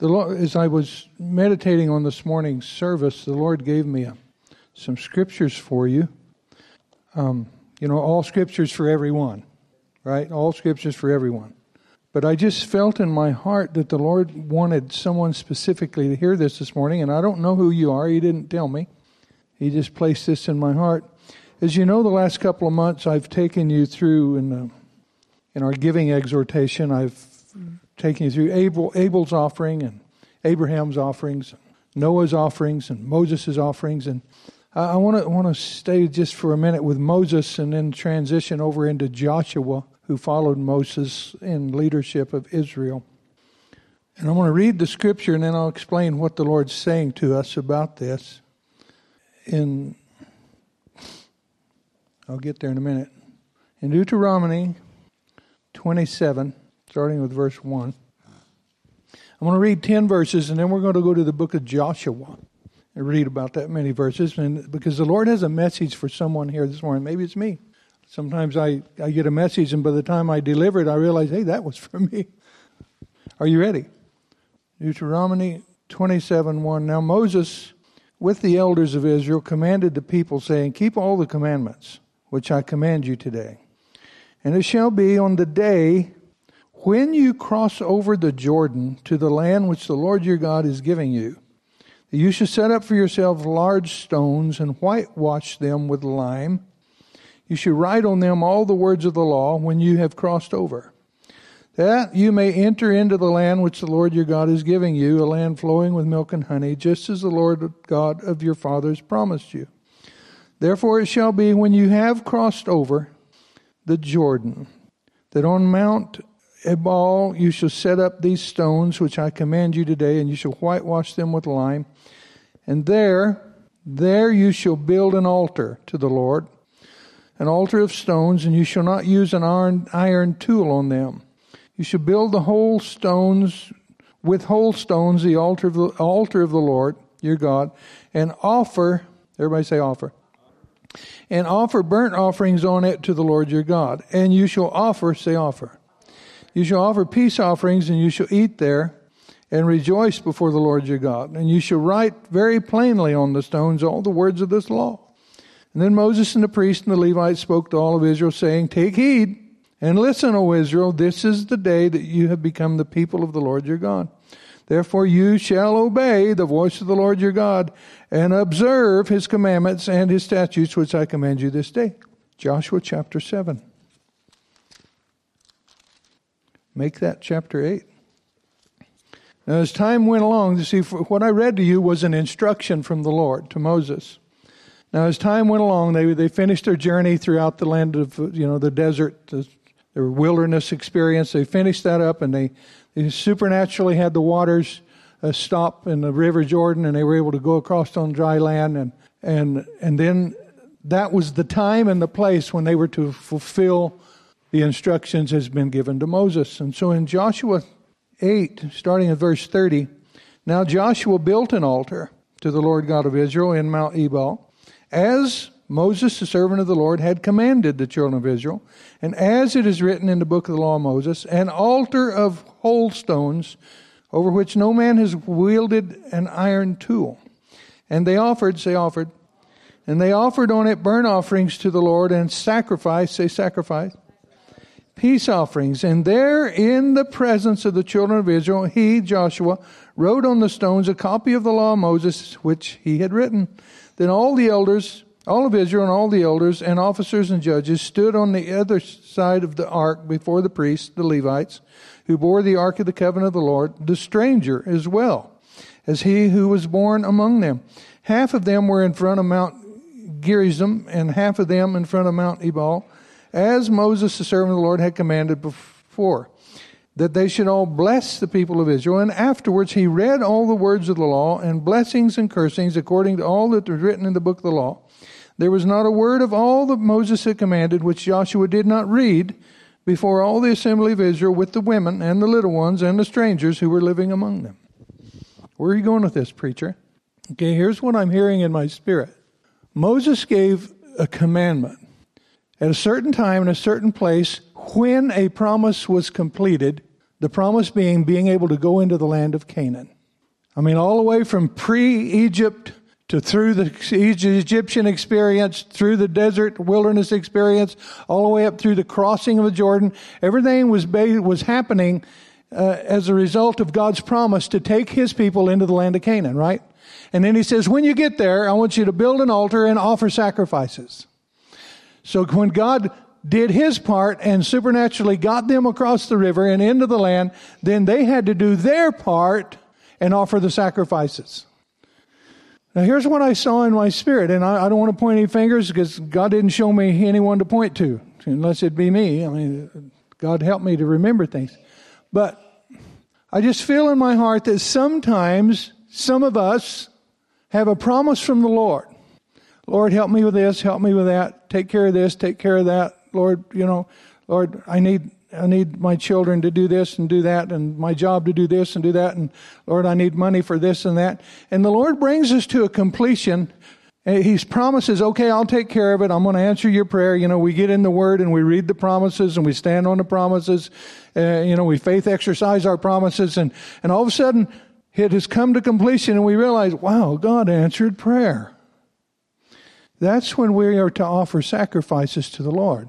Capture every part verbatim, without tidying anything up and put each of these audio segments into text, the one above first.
The Lord, as I was meditating on this morning's service, the Lord gave me a, some scriptures for you. Um, you know, all scriptures for everyone, right? All scriptures for everyone. But I just felt in my heart that the Lord wanted someone specifically to hear this this morning, and I don't know who you are. He didn't tell me. He just placed this in my heart. As you know, the last couple of months I've taken you through in the, in our giving exhortation. I've taken you through Abel, Abel's offering and Abraham's offerings, Noah's offerings and Moses' offerings, and I want to want to stay just for a minute with Moses and then transition over into Joshua, who followed Moses in leadership of Israel. And I want to read the scripture, and then I'll explain what the Lord's saying to us about this. In I'll get there in a minute. In Deuteronomy twenty-seven, starting with verse one. I'm going to read ten verses, and then we're going to go to the book of Joshua and read about that many verses. And because the Lord has a message for someone here this morning. Maybe it's me. Sometimes I, I get a message, and by the time I deliver it, I realize, hey, that was for me. Are you ready? Deuteronomy twenty-seven one. Now Moses, with the elders of Israel, commanded the people, saying, keep all the commandments which I command you today. And it shall be on the day when you cross over the Jordan to the land which the Lord your God is giving you, that you shall set up for yourselves large stones and whitewash them with lime. You shall write on them all the words of the law when you have crossed over, that you may enter into the land which the Lord your God is giving you, a land flowing with milk and honey, just as the Lord God of your fathers promised you. Therefore it shall be when you have crossed over the Jordan, that on Mount Ebal you shall set up these stones which I command you today, and you shall whitewash them with lime. And there, there you shall build an altar to the Lord, an altar of stones, and you shall not use an iron, iron tool on them. You shall build the whole stones, with whole stones, the altar of the, altar of the Lord your God, and offer, everybody say offer, and offer burnt offerings on it to the Lord your God. And you shall offer, say offer. You shall offer peace offerings, and you shall eat there and rejoice before the Lord your God. And you shall write very plainly on the stones all the words of this law. And then Moses and the priest and the Levites spoke to all of Israel, saying, take heed and listen, O Israel, this is the day that you have become the people of the Lord your God. Therefore you shall obey the voice of the Lord your God and observe his commandments and his statutes, which I command you this day. Joshua chapter seven. Make that chapter eight. Now as time went along, you see, what I read to you was an instruction from the Lord to Moses. Now as time went along, they they finished their journey throughout the land of, you know, the desert, the, their wilderness experience. They finished that up, and they, they supernaturally had the waters uh, stop in the river Jordan, and they were able to go across on dry land. And, and, and then that was the time and the place when they were to fulfill the instructions has been given to Moses. And so in Joshua eight, starting at verse thirty, now Joshua built an altar to the Lord God of Israel in Mount Ebal, as Moses, the servant of the Lord, had commanded the children of Israel, and as it is written in the book of the law of Moses, an altar of whole stones, over which no man has wielded an iron tool. And they offered, say offered, and they offered on it burnt offerings to the Lord, and sacrifice, say sacrifice, peace offerings. And there in the presence of the children of Israel, he, Joshua, wrote on the stones a copy of the law of Moses, which he had written. Then all the elders, all of Israel and all the elders and officers and judges stood on the other side of the ark before the priests, the Levites, who bore the ark of the covenant of the Lord, the stranger as well as he who was born among them. Half of them were in front of Mount Gerizim, and half of them in front of Mount Ebal, as Moses, the servant of the Lord, had commanded before, that they should all bless the people of Israel. And afterwards he read all the words of the law, and blessings and cursings according to all that was written in the book of the law. There was not a word of all that Moses had commanded which Joshua did not read before all the assembly of Israel, with the women and the little ones and the strangers who were living among them. Where are you going with this, preacher? Okay, here's what I'm hearing in my spirit. Moses gave a commandment at a certain time in a certain place when a promise was completed The promise being being able to go into the land of Canaan. I mean, all the way from pre-Egypt to through the Egyptian experience, through the desert wilderness experience, all the way up through the crossing of the Jordan. Everything was was happening uh, as a result of God's promise to take his people into the land of Canaan, right? And then he says, when you get there, I want you to build an altar and offer sacrifices. So when God did his part and supernaturally got them across the river and into the land, then they had to do their part and offer the sacrifices. Now here's what I saw in my spirit, and I, I don't want to point any fingers because God didn't show me anyone to point to, unless it be me. I mean, God helped me to remember things. But I just feel in my heart that sometimes some of us have a promise from the Lord. Lord, help me with this, help me with that, take care of this, take care of that. Lord, you know, Lord, I need I need my children to do this and do that, and my job to do this and do that, and Lord, I need money for this and that. And the Lord brings us to a completion. He promises, okay, I'll take care of it. I'm going to answer your prayer. You know, we get in the Word and we read the promises and we stand on the promises. Uh, you know, we faith exercise our promises, and, and all of a sudden it has come to completion and we realize, wow, God answered prayer. That's when we are to offer sacrifices to the Lord.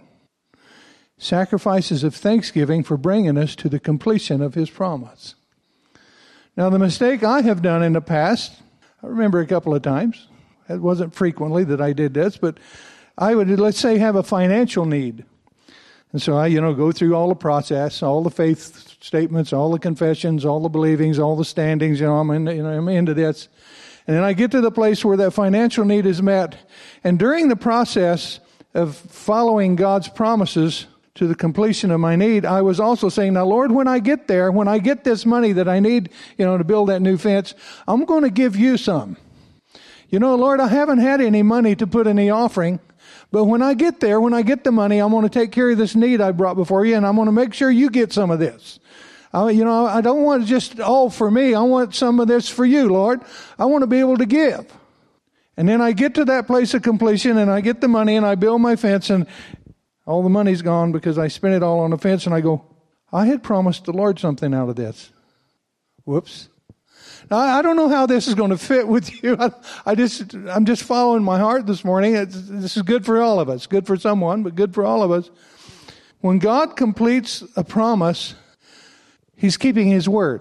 Sacrifices of thanksgiving for bringing us to the completion of his promise. Now, the mistake I have done in the past, I remember a couple of times. It wasn't frequently that I did this, but I would, let's say, have a financial need. And so I, you know, go through all the process, all the faith statements, all the confessions, all the believings, all the standings, you know, I'm in, you know, I'm into this. And then I get to the place where that financial need is met. And during the process of following God's promises to the completion of my need, I was also saying, now, Lord, when I get there, when I get this money that I need, you know, to build that new fence, I'm going to give you some. You know, Lord, I haven't had any money to put in the offering, but when I get there, when I get the money, I'm going to take care of this need I brought before you, and I'm going to make sure you get some of this. I, you know, I don't want just all for me. I want some of this for you, Lord. I want to be able to give. And then I get to that place of completion, and I get the money, and I build my fence, and all the money's gone because I spent it all on the fence, and I go, I had promised the Lord something out of this. Whoops. Now, I don't know how this is going to fit with you. I, I just, I'm just following my heart this morning. It's, this is good for all of us. Good for someone, but good for all of us. When God completes a promise, he's keeping his word.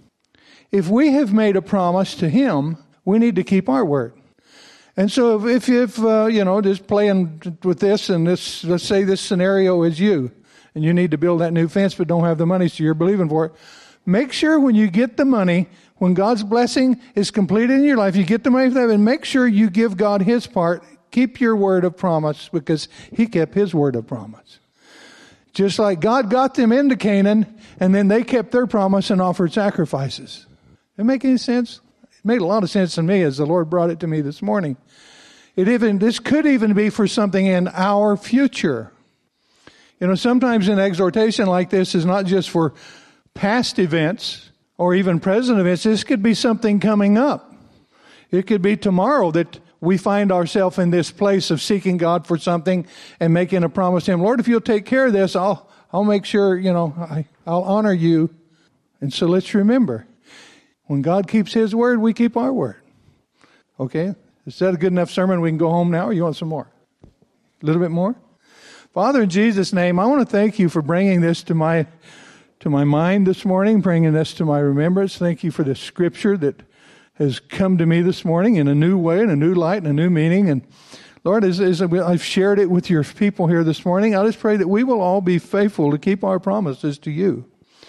If we have made a promise to him, we need to keep our word. And so if, if uh, you know, just playing with this, and this, let's say this scenario is you, and you need to build that new fence but don't have the money, so you're believing for it, make sure when you get the money, when God's blessing is completed in your life, you get the money for that, and make sure you give God his part. Keep your word of promise, because he kept his word of promise. Just like God got them into Canaan, and then they kept their promise and offered sacrifices. Does it make any sense? It made a lot of sense to me as the Lord brought it to me this morning. It even this could even be for something in our future. You know, sometimes an exhortation like this is not just for past events or even present events. This could be something coming up. It could be tomorrow that we find ourselves in this place of seeking God for something and making a promise to him. Lord, if you'll take care of this, I'll I'll make sure, you know, I, I'll honor you. And so let's remember, when God keeps his word, we keep our word. Okay? Is that a good enough sermon? We can go home now, or you want some more? A little bit more? Father, in Jesus' name, I want to thank you for bringing this to my to my mind this morning, bringing this to my remembrance. Thank you for the scripture that has come to me this morning in a new way, in a new light, and a new meaning. And Lord, as, as I've shared it with your people here this morning, I just pray that we will all be faithful to keep our promises to you.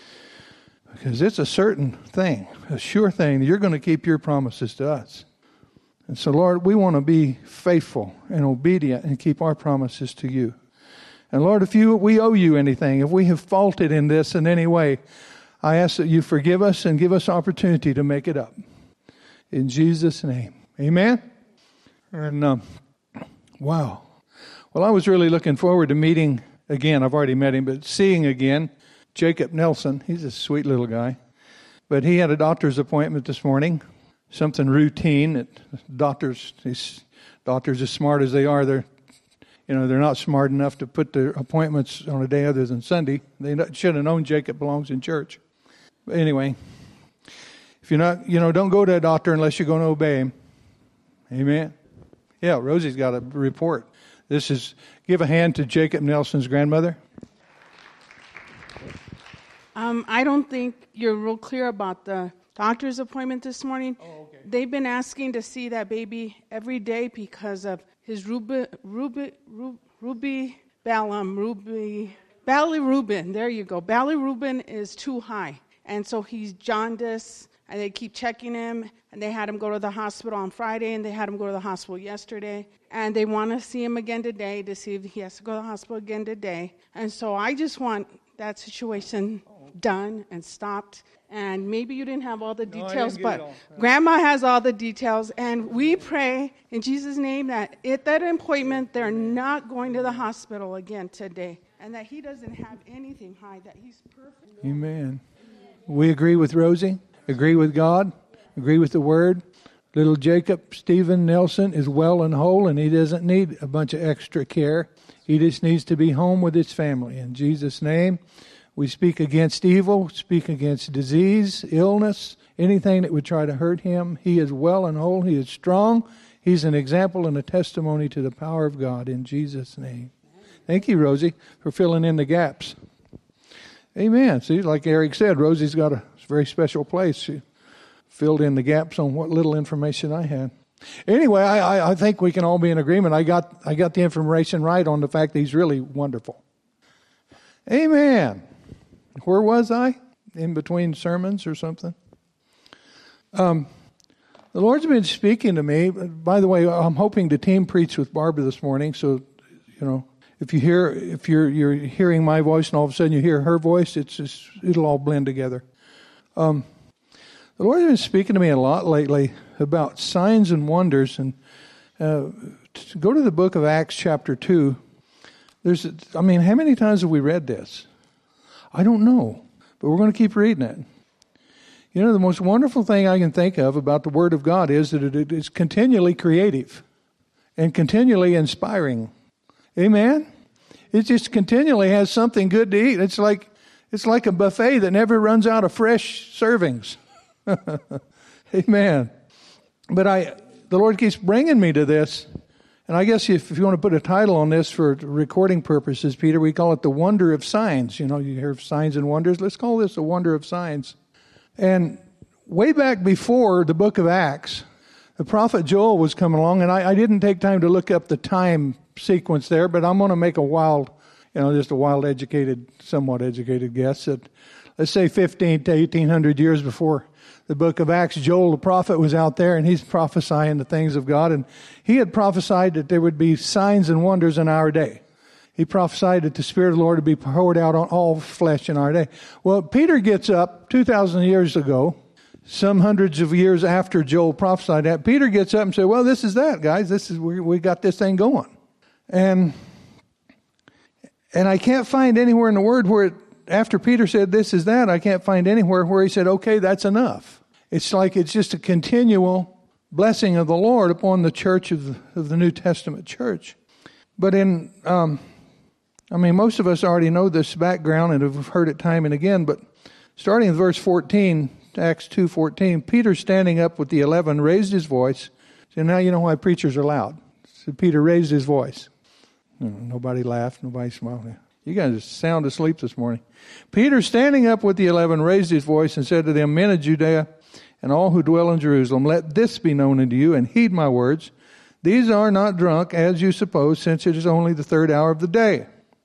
Because it's a certain thing, a sure thing, that you're going to keep your promises to us. And so, Lord, we want to be faithful and obedient and keep our promises to you. And Lord, if you we owe you anything, if we have faulted in this in any way, I ask that you forgive us and give us opportunity to make it up. In Jesus' name. Amen? And, um, wow. Well, I was really looking forward to meeting again. I've already met him, but seeing again Jacob Nelson. He's a sweet little guy. But he had a doctor's appointment this morning. Something routine that doctors, these doctors, as smart as they are, they're, you know, they're not smart enough to put their appointments on a day other than Sunday. They should have known Jacob belongs in church. But anyway, if you're not, you know, don't go to a doctor unless you're going to obey him. Amen. Yeah, Rosie's got a report. This is, give a hand to Jacob Nelson's grandmother. Um, I don't think you're real clear about the doctor's appointment this morning. Oh, okay. They've been asking to see that baby every day because of his ruby, ruby, ruby, ruby ballum, ruby, bilirubin. There you go. Bilirubin is too high. And so he's jaundice, and they keep checking him, and they had him go to the hospital on Friday, and they had him go to the hospital yesterday, and they want to see him again today to see if he has to go to the hospital again today. And so I just want that situation done and stopped. And maybe you didn't have all the details, no, but Grandma has all the details. And we pray in Jesus' name that at that appointment, they're not going to the hospital again today, and that he doesn't have anything high, that he's perfect. Amen. We agree with Rosie, agree with God, agree with the Word. Little Jacob Stephen Nelson is well and whole, and he doesn't need a bunch of extra care. He just needs to be home with his family. In Jesus' name, we speak against evil, speak against disease, illness, anything that would try to hurt him. He is well and whole. He is strong. He's an example and a testimony to the power of God in Jesus' name. Thank you, Rosie, for filling in the gaps. Amen. See, like Eric said, Rosie's got a very special place. She filled in the gaps on what little information I had. Anyway, I, I, I think we can all be in agreement. I got I got the information right on the fact that he's really wonderful. Amen. Where was I? In between sermons or something? Um, the Lord's been speaking to me. By the way, I'm hoping to team preach with Barbara this morning. So, you know, if you hear, if you're you're hearing my voice and all of a sudden you hear her voice, it's just, it'll all blend together. Um, the Lord's been speaking to me a lot lately about signs and wonders. And uh, to go to the book of Acts, chapter two. There's, I mean, how many times have we read this? I don't know, but we're going to keep reading it. You know, the most wonderful thing I can think of about the Word of God is that it is continually creative and continually inspiring. Amen? It just continually has something good to eat. It's like it's like a buffet that never runs out of fresh servings. Amen. But I, the Lord keeps bringing me to this. And I guess if, if you want to put a title on this for recording purposes, Peter, we call it the wonder of signs. You know, you hear of signs and wonders. Let's call this the wonder of signs. And way back before the book of Acts, the prophet Joel was coming along, and I, I didn't take time to look up the time sequence there, but I'm going to make a wild, you know, just a wild educated, somewhat educated guess that, let's say fifteen to eighteen hundred years before the book of Acts, Joel the prophet was out there, and he's prophesying the things of God. And he had prophesied that there would be signs and wonders in our day. He prophesied that the Spirit of the Lord would be poured out on all flesh in our day. Well, Peter gets up two thousand years ago, some hundreds of years after Joel prophesied that. Peter gets up and says, well, this is that, guys. This is we, we got this thing going. And, and I can't find anywhere in the Word where it, after Peter said this is that, I can't find anywhere where he said, okay, that's enough. It's like it's just a continual blessing of the Lord upon the church of the, of the New Testament church. But in, um, I mean, most of us already know this background and have heard it time and again, but starting in verse fourteen, Acts two fourteen, Peter standing up with the eleven raised his voice. So now you know why preachers are loud. So Peter raised his voice. Nobody laughed, nobody smiled. You guys are sound asleep this morning. Peter, standing up with the eleven, raised his voice and said to them, men of Judea and all who dwell in Jerusalem, let this be known unto you, and heed my words. These are not drunk, as you suppose, since it is only the third hour of the day.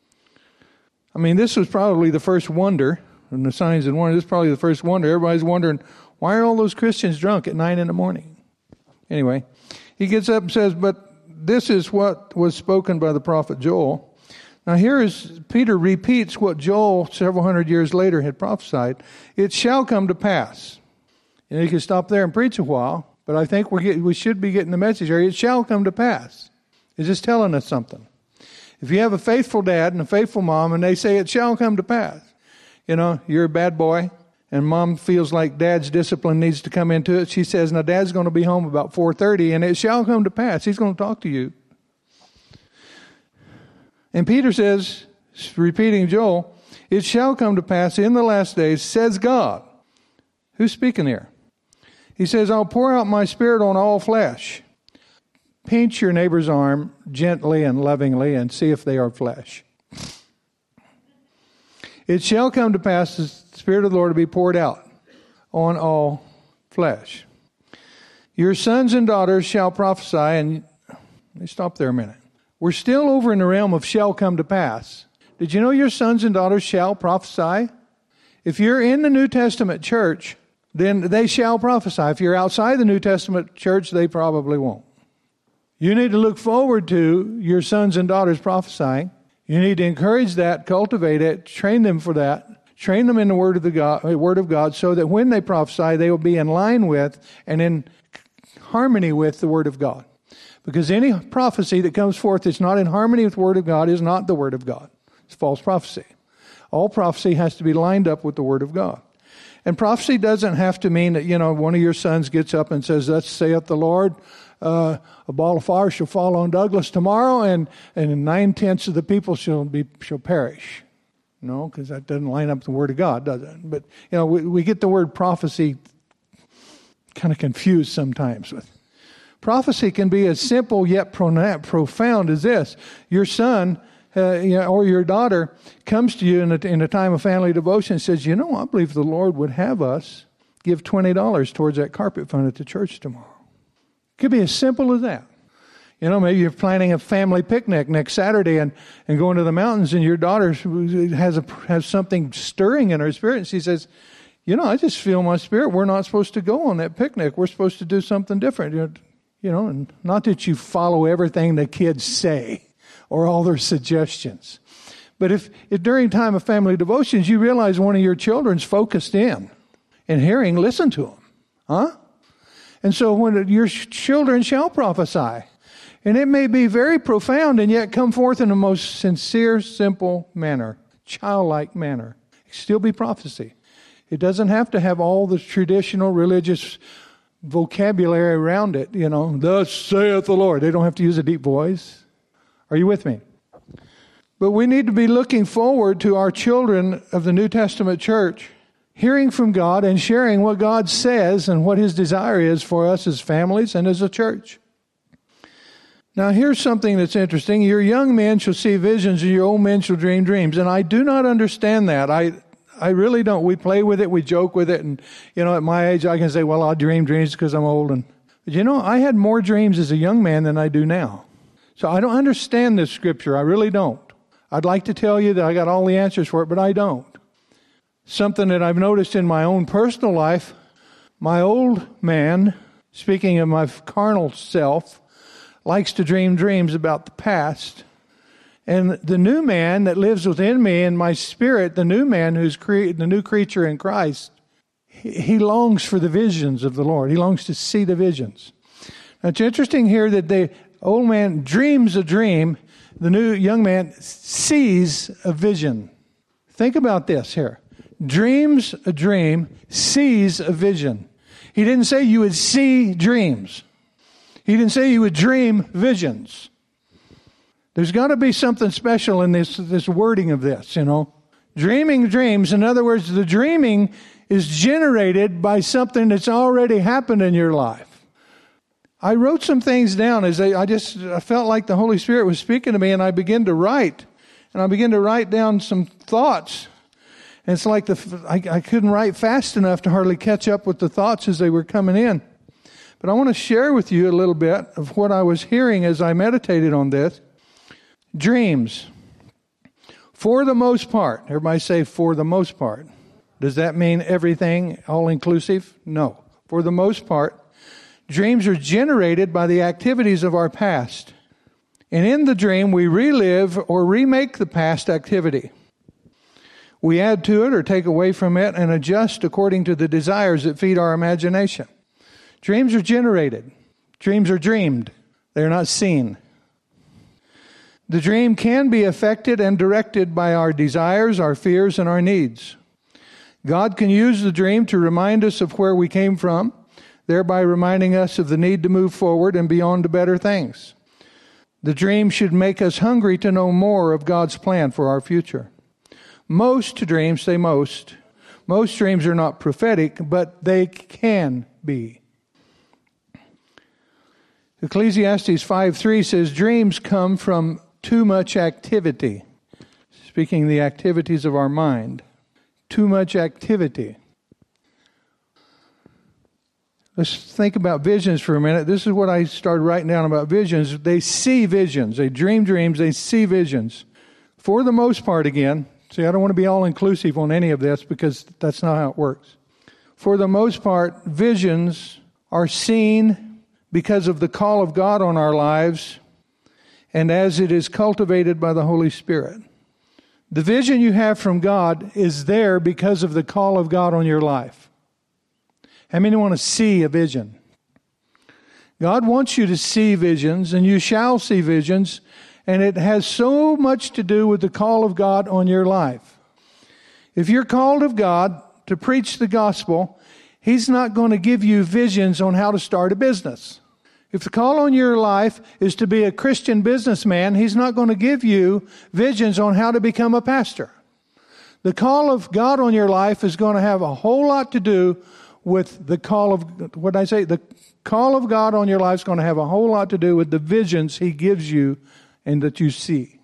I mean, this was probably the first wonder, and the signs and wonders, this is probably the first wonder. Everybody's wondering, why are all those Christians drunk at nine in the morning? Anyway, he gets up and says, but this is what was spoken by the prophet Joel. Now here is, Peter repeats what Joel several hundred years later had prophesied. It shall come to pass. And you can stop there and preach a while, but I think we're get, we should be getting the message here. It shall come to pass. It's just telling us something. If you have a faithful dad and a faithful mom and they say it shall come to pass, you know, you're a bad boy and mom feels like dad's discipline needs to come into it. She says, now dad's going to be home about four thirty and it shall come to pass. He's going to talk to you. And Peter says, repeating Joel, it shall come to pass in the last days, says God, Who's speaking here? He says, I'll pour out my Spirit on all flesh. Pinch your neighbor's arm gently and lovingly and see if they are flesh. It shall come to pass, the Spirit of the Lord to be poured out on all flesh. Your sons and daughters shall prophesy, and let me stop there a minute. We're still over in the realm of shall come to pass. Did you know your sons and daughters shall prophesy? If you're in the New Testament church, then they shall prophesy. If you're outside the New Testament church, they probably won't. You need to look forward to your sons and daughters prophesying. You need to encourage that, cultivate it, train them for that. Train them in the Word of the God, Word of God, so that when they prophesy, they will be in line with and in harmony with the Word of God. Because any prophecy that comes forth that's not in harmony with the Word of God is not the Word of God. It's false prophecy. All prophecy has to be lined up with the Word of God. And prophecy doesn't have to mean that, you know, one of your sons gets up and says, thus saith the Lord, uh, a ball of fire shall fall on Douglas tomorrow, and, and nine-tenths of the people shall be shall perish. No, because that doesn't line up with the Word of God, does it? But, you know, we, we get the word prophecy kind of confused sometimes with. Prophecy can be as simple yet profound as this. Your son uh, you know, or your daughter comes to you in a, in a time of family devotion and says, you know, I believe the Lord would have us give twenty dollars towards that carpet fund at the church tomorrow. It could be as simple as that. You know, maybe you're planning a family picnic next Saturday and, and going to the mountains, and your daughter has a, has something stirring in her spirit, and she says, you know, I just feel in my spirit we're not supposed to go on that picnic. We're supposed to do something different. You know, you know, and not that you follow everything the kids say or all their suggestions. But if, if during time of family devotions you realize one of your children's focused in and hearing, listen to them. Huh? And so when your children shall prophesy, and it may be very profound and yet come forth in the most sincere, simple manner, childlike manner. It still be prophecy. It doesn't have to have all the traditional religious vocabulary around it, you know, thus saith the Lord. They don't have to use a deep voice. Are you with me? But we need to be looking forward to our children of the New Testament church hearing from God and sharing what God says and what His desire is for us as families and as a church. Now, here's something that's interesting. Your young men shall see visions, and your old men shall dream dreams. And I do not understand that. I I really don't. We play with it, we joke with it, and, you know, at my age I can say, well, I dream dreams because I'm old. And but, you know, I had more dreams as a young man than I do now. So I don't understand this scripture. I really don't. I'd like to tell you that I got all the answers for it, but I don't. Something that I've noticed in my own personal life, my old man, speaking of my carnal self, likes to dream dreams about the past. And the new man that lives within me in my spirit, the new man who's cre- the new creature in Christ, he, he longs for the visions of the Lord. He longs to see the visions. Now, it's interesting here that the old man dreams a dream. The new young man sees a vision. Think about this here. Dreams a dream, sees a vision. He didn't say you would see dreams. He didn't say you would dream visions. There's got to be something special in this, this wording of this, you know. Dreaming dreams, in other words, the dreaming is generated by something that's already happened in your life. I wrote some things down as I, I just I felt like the Holy Spirit was speaking to me, and I began to write. And I began to write down some thoughts. And it's like the I, I couldn't write fast enough to hardly catch up with the thoughts as they were coming in. But I want to share with you a little bit of what I was hearing as I meditated on this. Dreams. For the most part, everybody say for the most part. Does that mean everything, all inclusive? No. For the most part, dreams are generated by the activities of our past. And in the dream, we relive or remake the past activity. We add to it or take away from it and adjust according to the desires that feed our imagination. Dreams are generated. Dreams are dreamed. They're not seen. The dream can be affected and directed by our desires, our fears, and our needs. God can use the dream to remind us of where we came from, thereby reminding us of the need to move forward and beyond to better things. The dream should make us hungry to know more of God's plan for our future. Most dreams, say most, Most dreams are not prophetic, but they can be. Ecclesiastes five three says, dreams come from too much activity. Speaking of the activities of our mind. Too much activity. Let's think about visions for a minute. This is what I started writing down about visions. They see visions. They dream dreams. They see visions. For the most part, again, see, I don't want to be all-inclusive on any of this because that's not how it works. For the most part, visions are seen because of the call of God on our lives and as it is cultivated by the Holy Spirit. The vision you have from God is there because of the call of God on your life. How many want to see a vision? God wants you to see visions, and you shall see visions, and it has so much to do with the call of God on your life. If you're called of God to preach the gospel, He's not going to give you visions on how to start a business. If the call on your life is to be a Christian businessman, He's not going to give you visions on how to become a pastor. The call of God on your life is going to have a whole lot to do with the call of, what did I say? The call of God on your life is going to have a whole lot to do with the visions He gives you and that you see.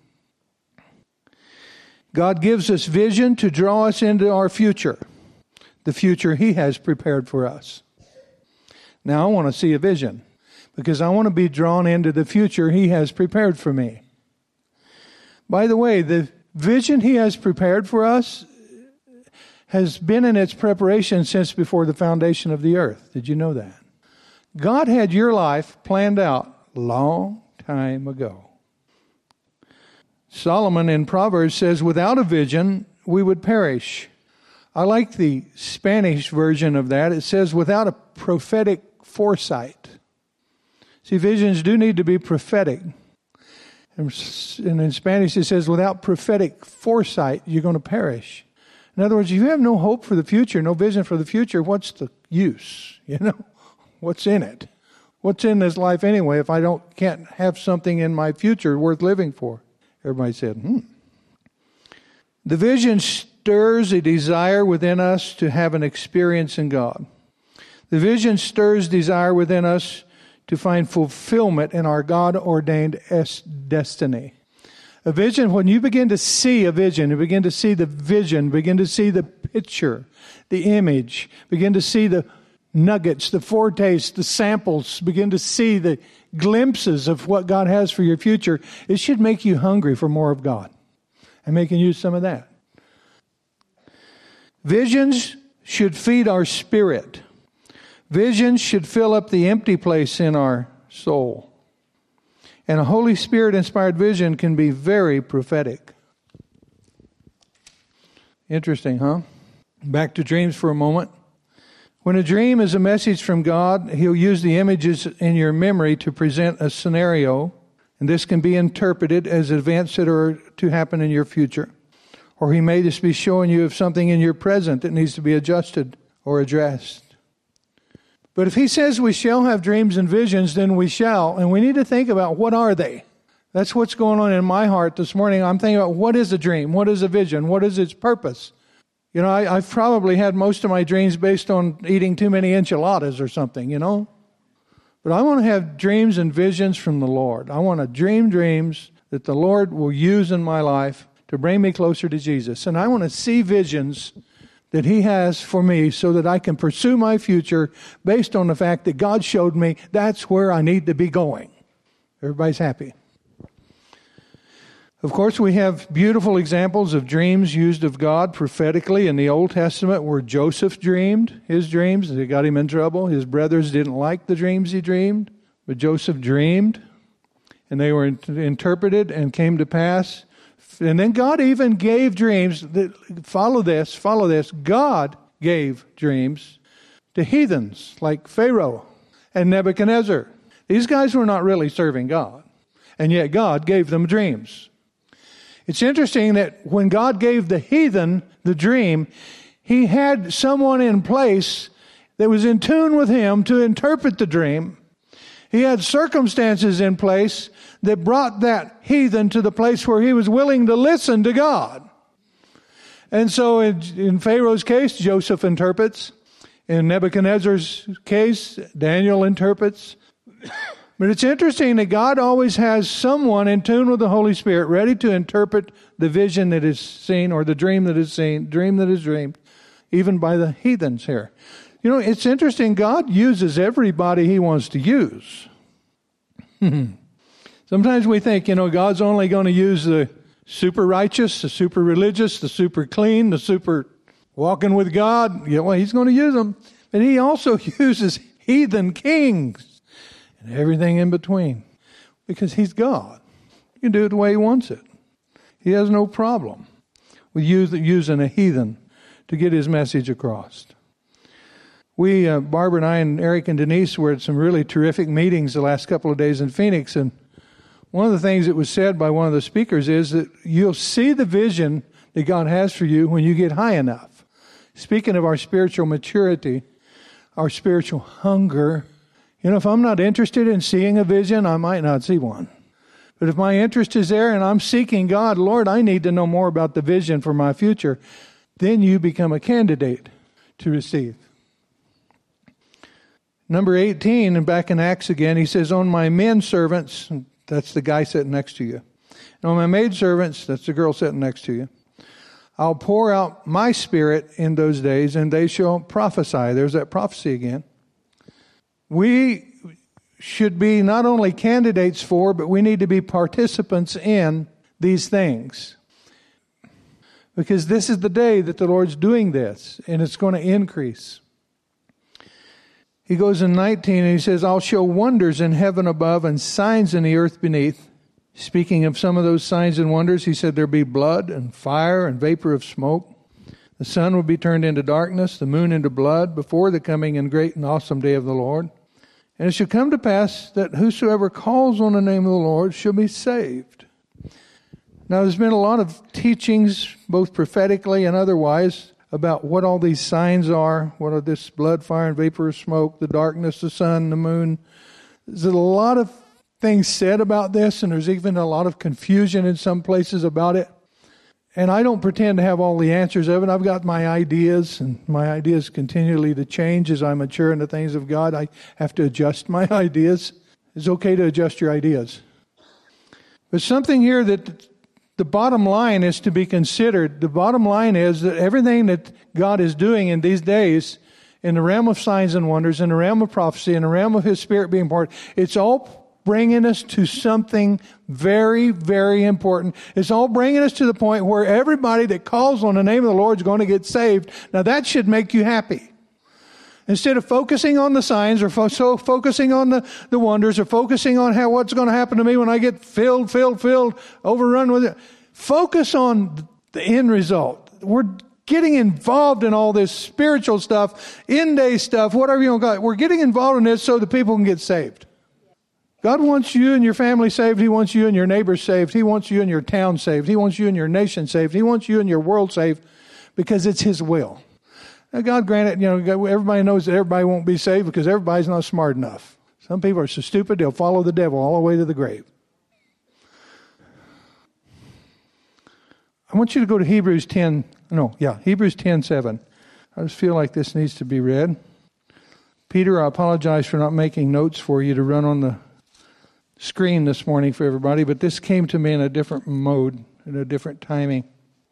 God gives us vision to draw us into our future, the future He has prepared for us. Now I want to see a vision because I want to be drawn into the future He has prepared for me. By the way, the vision He has prepared for us has been in its preparation since before the foundation of the earth. Did you know that? God had your life planned out long time ago. Solomon in Proverbs says, without a vision, we would perish. I like the Spanish version of that. It says, without a prophetic foresight. See, visions do need to be prophetic. And in Spanish it says, without prophetic foresight, you're going to perish. In other words, if you have no hope for the future, no vision for the future, what's the use? You know, what's in it? What's in this life anyway if I don't can't have something in my future worth living for? Everybody said, hmm. The vision stirs a desire within us to have an experience in God. The vision stirs desire within us to find fulfillment in our God-ordained destiny. A vision, when you begin to see a vision, you begin to see the vision, begin to see the picture, the image, begin to see the nuggets, the foretastes, the samples, begin to see the glimpses of what God has for your future, it should make you hungry for more of God. And making use some of that. Visions should feed our spirit. Visions should fill up the empty place in our soul. And a Holy Spirit-inspired vision can be very prophetic. Interesting, huh? Back to dreams for a moment. When a dream is a message from God, He'll use the images in your memory to present a scenario, and this can be interpreted as events that are to happen in your future. Or He may just be showing you of something in your present that needs to be adjusted or addressed. But if He says we shall have dreams and visions, then we shall. And we need to think about what are they? That's what's going on in my heart this morning. I'm thinking about what is a dream? What is a vision? What is its purpose? You know, I, I've probably had most of my dreams based on eating too many enchiladas or something, you know. But I want to have dreams and visions from the Lord. I want to dream dreams that the Lord will use in my life to bring me closer to Jesus. And I want to see visions that He has for me so that I can pursue my future based on the fact that God showed me that's where I need to be going. Everybody's happy. Of course, we have beautiful examples of dreams used of God prophetically in the Old Testament where Joseph dreamed his dreams. They got him in trouble. His brothers didn't like the dreams he dreamed, but Joseph dreamed, and they were interpreted and came to pass. And then God even gave dreams. That, follow this, follow this. God gave dreams to heathens like Pharaoh and Nebuchadnezzar. These guys were not really serving God, and yet God gave them dreams. It's interesting that when God gave the heathen the dream, He had someone in place that was in tune with Him to interpret the dream. He had circumstances in place that brought that heathen to the place where he was willing to listen to God. And so in, in Pharaoh's case, Joseph interprets. In Nebuchadnezzar's case, Daniel interprets. But it's interesting that God always has someone in tune with the Holy Spirit ready to interpret the vision that is seen or the dream that is seen, dream that is dreamed, even by the heathens here. You know, it's interesting. God uses everybody he wants to use. Sometimes we think, you know, God's only going to use the super righteous, the super religious, the super clean, the super walking with God. Yeah, well, he's going to use them. But he also uses heathen kings and everything in between because he's God. He can do it the way he wants it. He has no problem with using a heathen to get his message across. We, uh, Barbara and I and Eric and Denise were at some really terrific meetings the last couple of days in Phoenix, and one of the things that was said by one of the speakers is that you'll see the vision that God has for you when you get high enough. Speaking of our spiritual maturity, our spiritual hunger, you know, if I'm not interested in seeing a vision, I might not see one. But if my interest is there and I'm seeking God, Lord, I need to know more about the vision for my future, then you become a candidate to receive. Number eighteen, and back in Acts again, he says, on my men servants, that's the guy sitting next to you. And on my maid servants, that's the girl sitting next to you, I'll pour out my spirit in those days, and they shall prophesy. There's that prophecy again. We should be not only candidates for, but we need to be participants in these things. Because this is the day that the Lord's doing this, and it's going to increase. He goes in nineteen and he says, I'll show wonders in heaven above and signs in the earth beneath. Speaking of some of those signs and wonders, he said there'll be blood and fire and vapor of smoke. The sun will be turned into darkness, the moon into blood, before the coming and great and awesome day of the Lord. And it shall come to pass that whosoever calls on the name of the Lord shall be saved. Now there's been a lot of teachings, both prophetically and otherwise, about what all these signs are, what are this blood, fire, and vapor of smoke, the darkness, the sun, the moon. There's a lot of things said about this, and there's even a lot of confusion in some places about it. And I don't pretend to have all the answers of it. I've got my ideas, and my ideas continually to change as I mature in the things of God. I have to adjust my ideas. It's okay to adjust your ideas. But something here that the bottom line is to be considered. The bottom line is that everything that God is doing in these days, in the realm of signs and wonders, in the realm of prophecy, in the realm of His Spirit being poured, it's all bringing us to something very, very important. It's all bringing us to the point where everybody that calls on the name of the Lord is going to get saved. Now that should make you happy. Instead of focusing on the signs or fo- so focusing on the, the wonders or focusing on how what's going to happen to me when I get filled, filled, filled, overrun with it, focus on the end result. We're getting involved in all this spiritual stuff, end-day stuff, whatever you want to call it. We're getting involved in this so that people can get saved. God wants you and your family saved. He wants you and your neighbors saved. He wants you and your town saved. He wants you and your nation saved. He wants you and your world saved because it's His will. Now, God granted, you know, everybody knows that everybody won't be saved because everybody's not smart enough. Some people are so stupid they'll follow the devil all the way to the grave. I want you to go to Hebrews ten. No, yeah, Hebrews ten seven. I just feel like this needs to be read. Peter, I apologize for not making notes for you to run on the screen this morning for everybody, but this came to me in a different mode, in a different timing.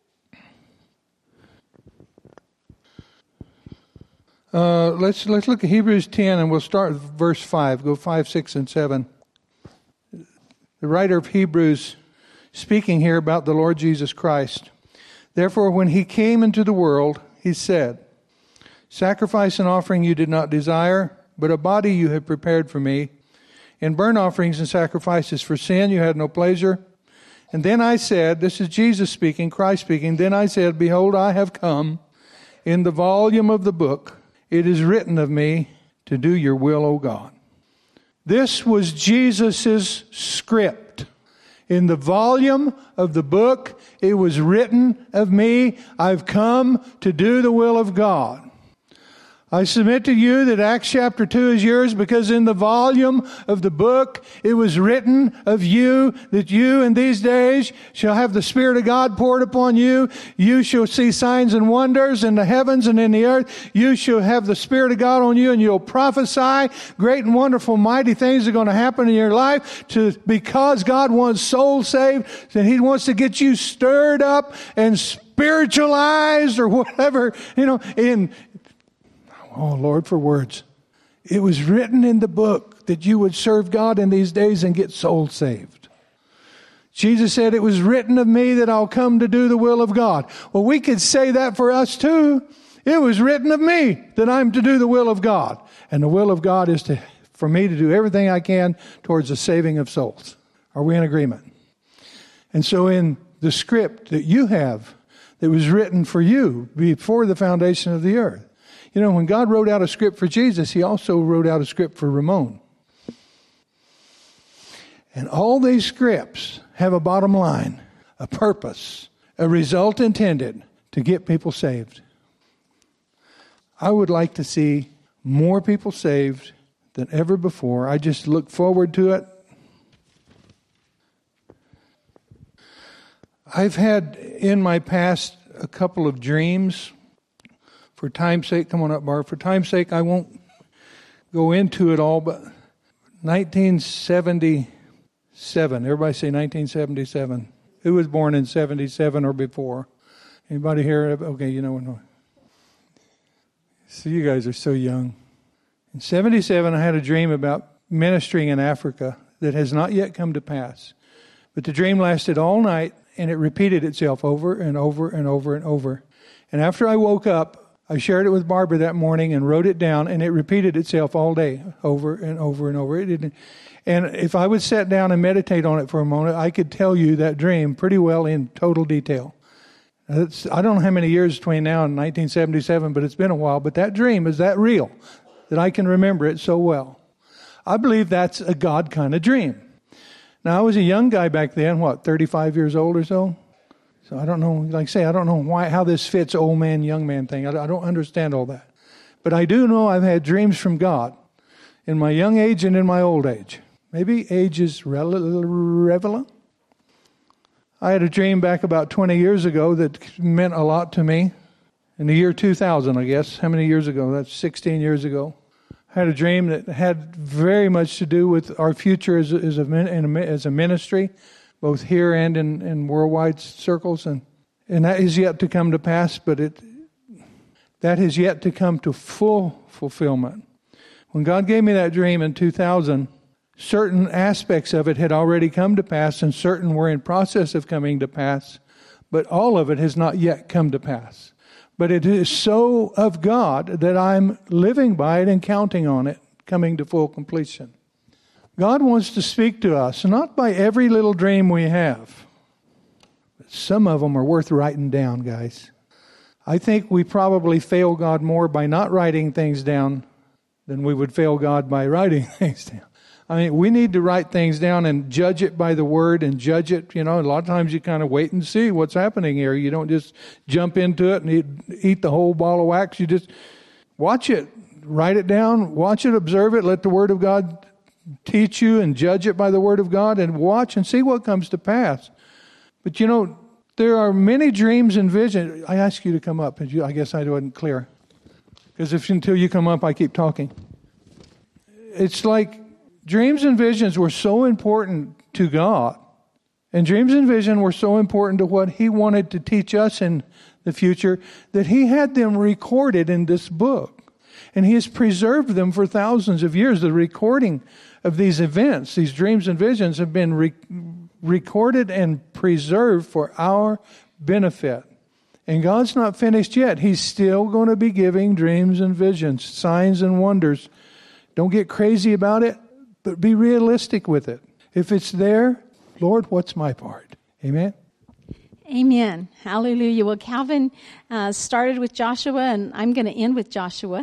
Uh, let's let's look at Hebrews ten, and we'll start with verse five. Go five, six, and seven. The writer of Hebrews speaking here about the Lord Jesus Christ. Therefore, when He came into the world, He said, sacrifice and offering you did not desire, but a body you have prepared for me. In burnt offerings and sacrifices for sin you had no pleasure. And then I said, this is Jesus speaking, Christ speaking, then I said, behold, I have come. In the volume of the book, it is written of me to do your will, O God. This was Jesus' script. In the volume of the book, it was written of me, I've come to do the will of God. I submit to you that Acts chapter two is yours because in the volume of the book it was written of you that you in these days shall have the Spirit of God poured upon you. You shall see signs and wonders in the heavens and in the earth. You shall have the Spirit of God on you and you'll prophesy. Great and wonderful, mighty things are going to happen in your life to, because God wants souls saved and He wants to get you stirred up and spiritualized or whatever, you know, in oh, Lord, for words. It was written in the book that you would serve God in these days and get souls saved. Jesus said, it was written of me that I'll come to do the will of God. Well, we could say that for us too. It was written of me that I'm to do the will of God. And the will of God is to, for me to do everything I can towards the saving of souls. Are we in agreement? And so in the script that you have that was written for you before the foundation of the earth, you know, when God wrote out a script for Jesus, He also wrote out a script for Ramon. And all these scripts have a bottom line, a purpose, a result intended to get people saved. I would like to see more people saved than ever before. I just look forward to it. I've had in my past a couple of dreams. For time's sake, come on up, Barb. For time's sake, I won't go into it all, but nineteen seventy-seven. Everybody say nineteen seventy-seven. Who was born in seventy-seven or before? Anybody here? Okay, you know. So you guys are so young. In seventy-seven, I had a dream about ministering in Africa that has not yet come to pass. But the dream lasted all night, and it repeated itself over and over and over and over. And after I woke up, I shared it with Barbara that morning and wrote it down, and it repeated itself all day, over and over and over. It didn't, and if I would sit down and meditate on it for a moment, I could tell you that dream pretty well in total detail. It's, I don't know how many years between now and nineteen seventy-seven, but it's been a while. But that dream is that real, that I can remember it so well. I believe that's a God kind of dream. Now, I was a young guy back then, what, thirty-five years old or so? So I don't know, like I say, I don't know why how this fits old man, young man thing. I, I don't understand all that. But I do know I've had dreams from God in my young age and in my old age. Maybe age is relevant. I had a dream back about twenty years ago that meant a lot to me. In the year two thousand, I guess. How many years ago? That's sixteen years ago. I had a dream that had very much to do with our future as a, as a, as a ministry, both here and in, in worldwide circles. And, and that is yet to come to pass, but it that has yet to come to full fulfillment. When God gave me that dream in two thousand, certain aspects of it had already come to pass and certain were in process of coming to pass, but all of it has not yet come to pass. But it is so of God that I'm living by it and counting on it coming to full completion. God wants to speak to us, not by every little dream we have. But some of them are worth writing down, guys. I think we probably fail God more by not writing things down than we would fail God by writing things down. I mean, we need to write things down and judge it by the Word and judge it. You know, a lot of times you kind of wait and see what's happening here. You don't just jump into it and eat, eat the whole ball of wax. You just watch it, write it down, watch it, observe it, let the Word of God teach you and judge it by the Word of God and watch and see what comes to pass. But, you know, there are many dreams and visions. I ask you to come up. And you, I guess I wasn't clear. Because if until you come up, I keep talking. It's like dreams and visions were so important to God. And dreams and vision were so important to what He wanted to teach us in the future that He had them recorded in this book. And He has preserved them for thousands of years. The recording of these events, these dreams and visions, have been re- recorded and preserved for our benefit. And God's not finished yet. He's still going to be giving dreams and visions, signs and wonders. Don't get crazy about it, but be realistic with it. If it's there, Lord, what's my part? Amen? Amen. Hallelujah. Well, Calvin uh, started with Joshua, and I'm going to end with Joshua.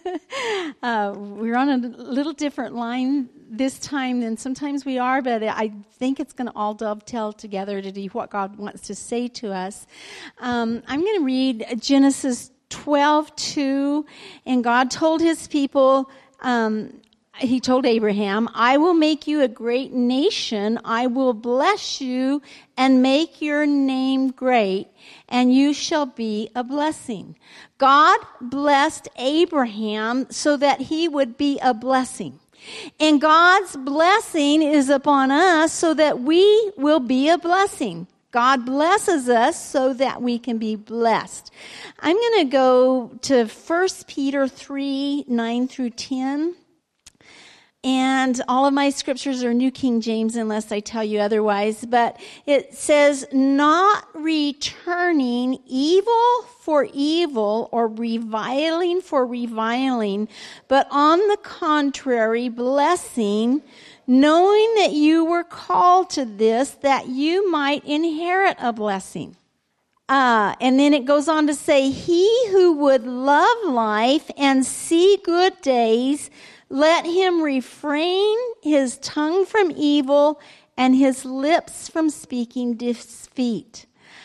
uh, we're on a little different line this time than sometimes we are, but I think it's going to all dovetail together to do what God wants to say to us. Um, I'm going to read Genesis twelve two, and God told his people, um, he told Abraham, I will make you a great nation. I will bless you and make your name great, and you shall be a blessing. God blessed Abraham so that he would be a blessing. And God's blessing is upon us so that we will be a blessing. God blesses us so that we can be blessed. I'm going to go to First Peter three, nine through ten. And all of my scriptures are New King James unless I tell you otherwise. But it says, not returning evil for evil or reviling for reviling, but on the contrary, blessing, knowing that you were called to this, that you might inherit a blessing. Uh, and then it goes on to say, he who would love life and see good days, let him refrain his tongue from evil and his lips from speaking deceit.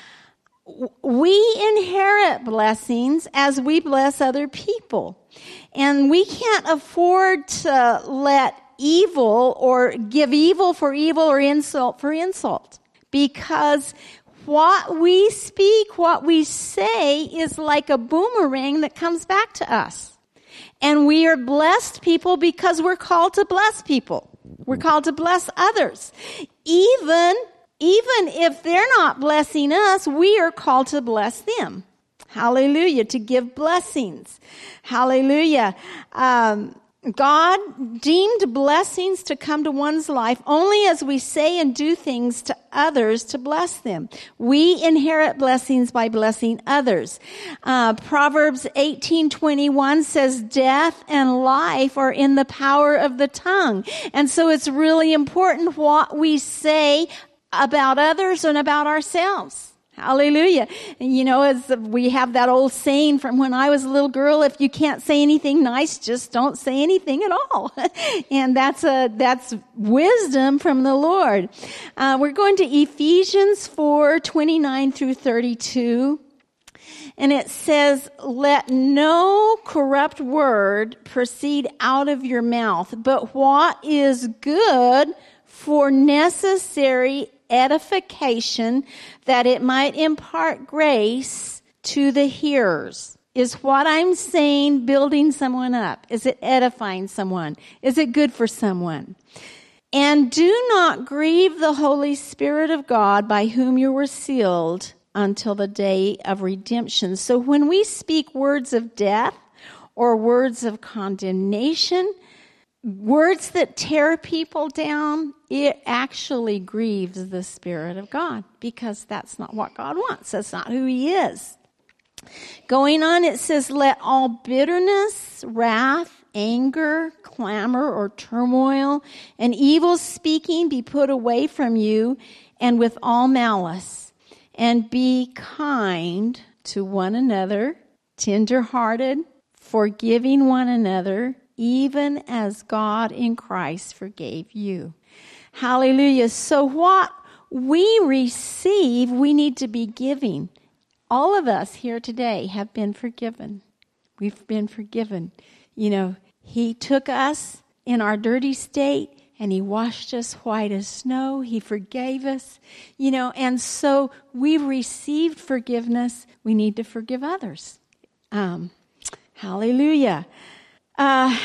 We inherit blessings as we bless other people. And we can't afford to let evil or give evil for evil or insult for insult. Because what we speak, what we say is like a boomerang that comes back to us. And we are blessed people because we're called to bless people. We're called to bless others. Even, even if they're not blessing us, we are called to bless them. Hallelujah. To give blessings. Hallelujah. Um, God deemed blessings to come to one's life only as we say and do things to others to bless them. We inherit blessings by blessing others. Uh, Proverbs eighteen twenty-one says, death and life are in the power of the tongue. And so it's really important what we say about others and about ourselves. Hallelujah. And you know, as we have that old saying from when I was a little girl, if you can't say anything nice, just don't say anything at all. And that's a, that's wisdom from the Lord. Uh, we're going to Ephesians four, twenty-nine through thirty-two. And it says, let no corrupt word proceed out of your mouth, but what is good for necessary edification, that it might impart grace to the hearers. Is what I'm saying building someone up? Is it edifying someone? Is it good for someone? And do not grieve the Holy Spirit of God, by whom you were sealed until the day of redemption. So when we speak words of death or words of condemnation, words that tear people down, it actually grieves the Spirit of God, because that's not what God wants. That's not who He is. Going on, it says, let all bitterness, wrath, anger, clamor, or turmoil, and evil speaking be put away from you, and with all malice. And be kind to one another, tender-hearted, forgiving one another, even as God in Christ forgave you. Hallelujah. So what we receive, we need to be giving. All of us here today have been forgiven. We've been forgiven. You know, He took us in our dirty state and He washed us white as snow. He forgave us, you know, and so we've received forgiveness. We need to forgive others. Um, hallelujah. Uh,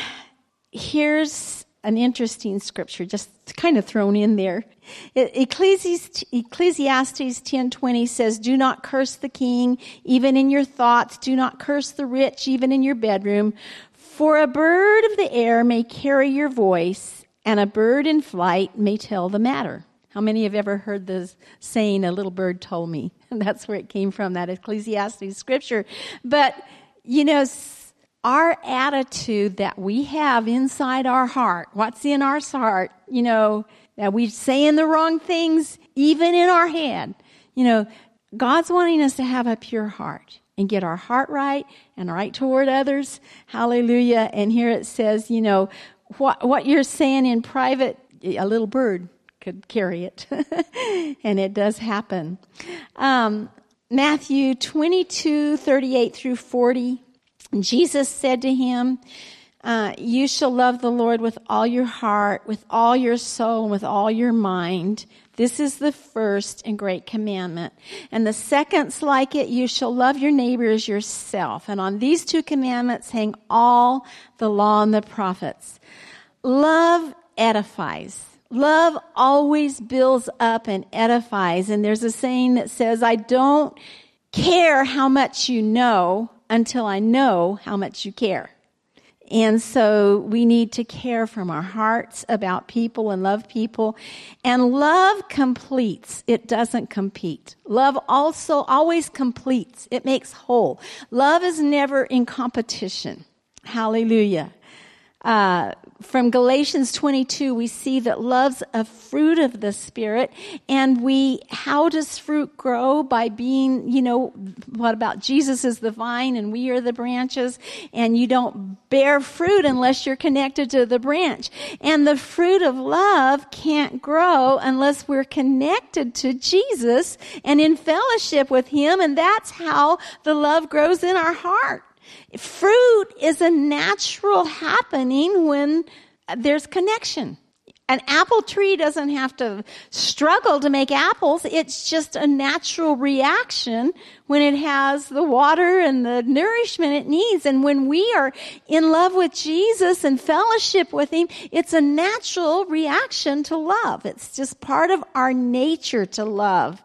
here's an interesting scripture, just kind of thrown in there. Ecclesiastes, Ecclesiastes ten twenty says, do not curse the king, even in your thoughts. Do not curse the rich, even in your bedroom. For a bird of the air may carry your voice, and a bird in flight may tell the matter. How many have ever heard the saying, a little bird told me? And that's where it came from, that Ecclesiastes scripture. But, you know, our attitude that we have inside our heart, what's in our heart, you know, that we're saying the wrong things, even in our head. You know, God's wanting us to have a pure heart and get our heart right and right toward others. Hallelujah. And here it says, you know, what, what you're saying in private, a little bird could carry it. And it does happen. Um, Matthew twenty-two, thirty-eight through forty, Jesus said to him, uh, you shall love the Lord with all your heart, with all your soul, and with all your mind. This is the first and great commandment. And the second's like it, you shall love your neighbor as yourself. And on these two commandments hang all the law and the prophets. Love edifies. Love always builds up and edifies. And there's a saying that says, I don't care how much you know until I know how much you care. And so we need to care from our hearts about people and love people. And love completes. It doesn't compete. Love also always completes. It makes whole. Love is never in competition. Hallelujah. Uh, from Galatians twenty-two, we see that love's a fruit of the Spirit. And we, how does fruit grow? By being, you know, what about Jesus is the vine and we are the branches, and you don't bear fruit unless you're connected to the branch. And the fruit of love can't grow unless we're connected to Jesus and in fellowship with Him. And that's how the love grows in our heart. Fruit is a natural happening when there's connection. An apple tree doesn't have to struggle to make apples. It's just a natural reaction when it has the water and the nourishment it needs. And when we are in love with Jesus and fellowship with Him, it's a natural reaction to love. It's just part of our nature to love.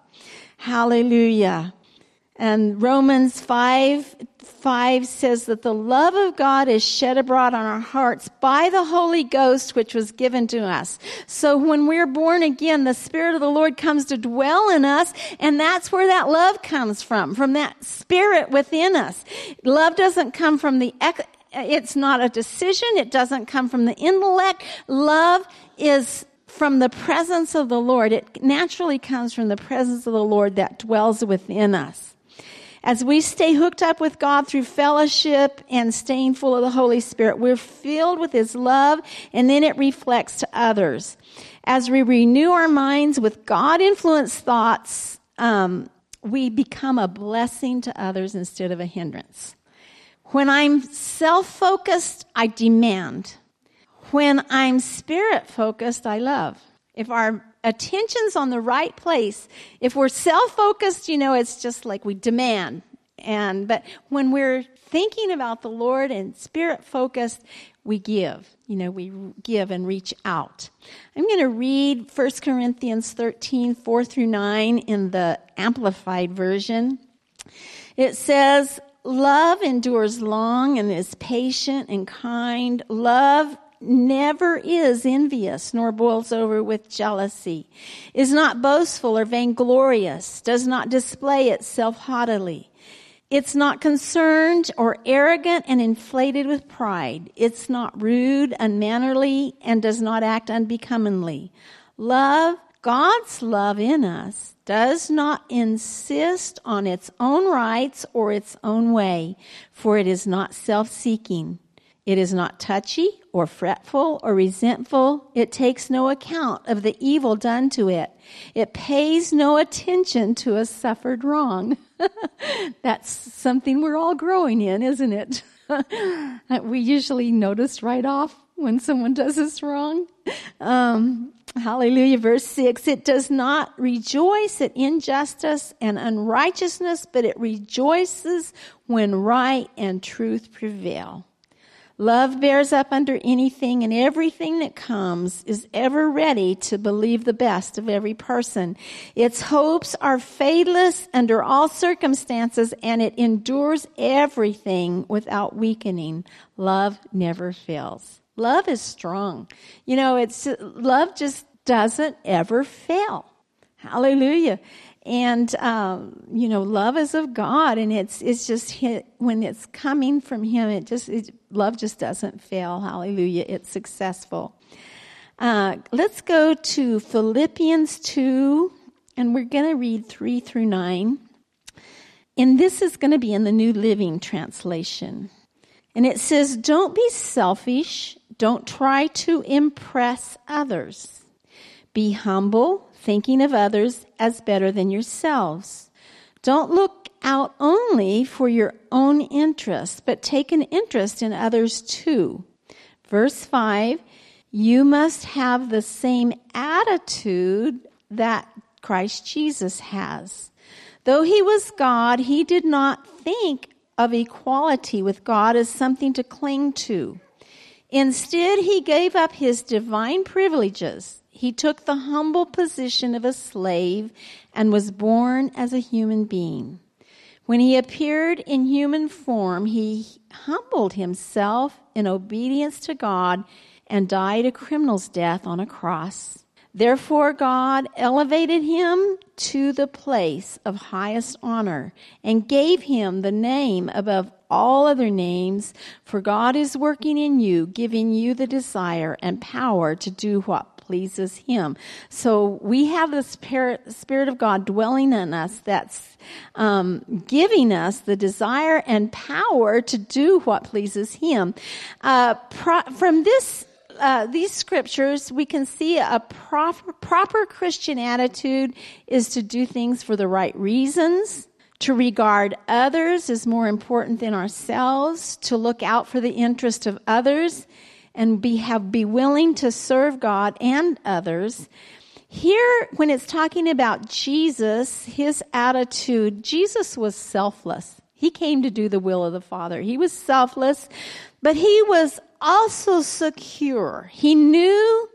Hallelujah. And Romans five, five says that the love of God is shed abroad on our hearts by the Holy Ghost, which was given to us. So when we're born again, the Spirit of the Lord comes to dwell in us, and that's where that love comes from, from that Spirit within us. Love doesn't come from the, it's not a decision. It doesn't come from the intellect. Love is from the presence of the Lord. It naturally comes from the presence of the Lord that dwells within us. As we stay hooked up with God through fellowship and staying full of the Holy Spirit, we're filled with His love, and then it reflects to others. As we renew our minds with God-influenced thoughts, um, we become a blessing to others instead of a hindrance. When I'm self-focused, I demand. When I'm spirit-focused, I love. If our attention's on the right place, if we're self-focused, you know, it's just like we demand. And but when we're thinking about the Lord and spirit-focused, we give. You know, we give and reach out. I'm going to read First Corinthians thirteen, four through nine in the Amplified Version. It says, love endures long and is patient and kind. Love never is envious, nor boils over with jealousy, is not boastful or vainglorious, does not display itself haughtily. It's not concerned or arrogant and inflated with pride. It's not rude, unmannerly, and does not act unbecomingly. Love, God's love in us, does not insist on its own rights or its own way, for it is not self-seeking. It is not touchy or fretful or resentful. It takes no account of the evil done to it. It pays no attention to a suffered wrong. That's something we're all growing in, isn't it? We usually notice right off when someone does us wrong. Um, hallelujah. Verse six, it does not rejoice at injustice and unrighteousness, but it rejoices when right and truth prevail. Love bears up under anything and everything that comes, is ever ready to believe the best of every person. Its hopes are fadeless under all circumstances, and it endures everything without weakening. Love never fails. Love is strong. You know, it's love just doesn't ever fail. Hallelujah. And, um, you know, love is of God, and it's it's just hit, when it's coming from Him, it just it, love just doesn't fail. Hallelujah. It's successful. Uh, let's go to Philippians two, and we're going to read three through nine. And this is going to be in the New Living Translation. And it says, don't be selfish. Don't try to impress others. Be humble, thinking of others as better than yourselves. Don't look out only for your own interests, but take an interest in others too. Verse five, you must have the same attitude that Christ Jesus has. Though he was God, he did not think of equality with God as something to cling to. Instead, he gave up his divine privileges. He took the humble position of a slave and was born as a human being. When he appeared in human form, he humbled himself in obedience to God and died a criminal's death on a cross. Therefore, God elevated him to the place of highest honor and gave him the name above all other names, for God is working in you, giving you the desire and power to do what pleases him. So we have the Spirit, Spirit of God dwelling in us that's um, giving us the desire and power to do what pleases him. Uh, pro- from this Uh, these scriptures, we can see a proper, proper Christian attitude is to do things for the right reasons, to regard others as more important than ourselves, to look out for the interest of others, and be have be willing to serve God and others. Here, when it's talking about Jesus, his attitude, Jesus was selfless. He came to do the will of the Father. He was selfless, but he was also secure. He knew